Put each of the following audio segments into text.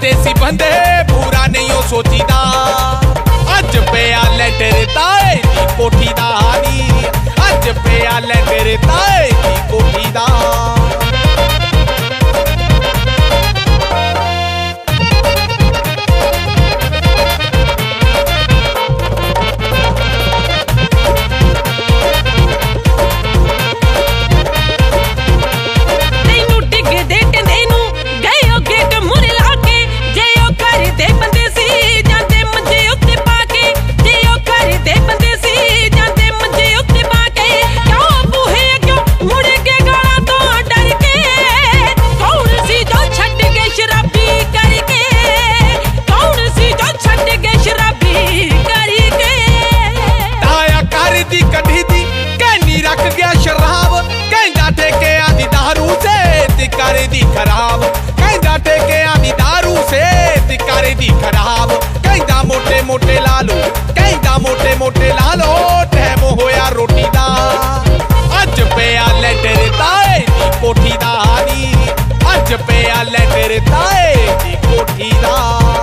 करते सी बंदे पूरा नहीं हो सोचीदा। अज पिया लैटर ताए दी कोठी दा नी, अज पिया लैटर ताए दी कोठी दा। खराब कहंदा टेकिया दी दारू से तिकारे दी खराब, कहंदा मोटे मोटे ला लो, कहंदा मोटे मोटे ला लो, टैम होया रोटी दा। अज पिया लैटर ताए दी कोठी दा नी, अज पिया लैटर ताए दी कोठी दा।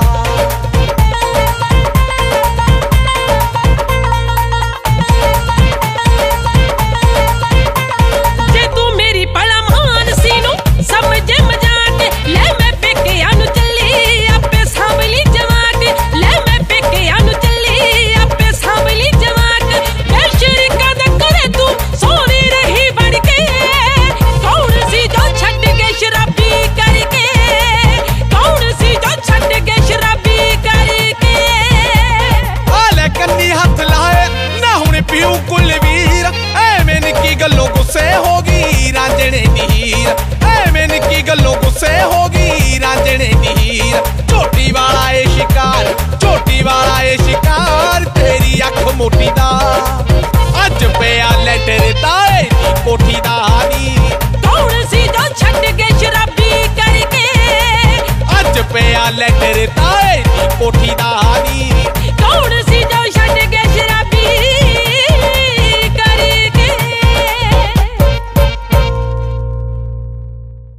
गल्लों गुस्से होगी रांझणे दी हीर, एवें निक्की गल्लों गुस्से होगी रांझणे दी हीर। झोटी वाला ए शिकार, झोटी वाला ए शिकार, तेरी अख मोटी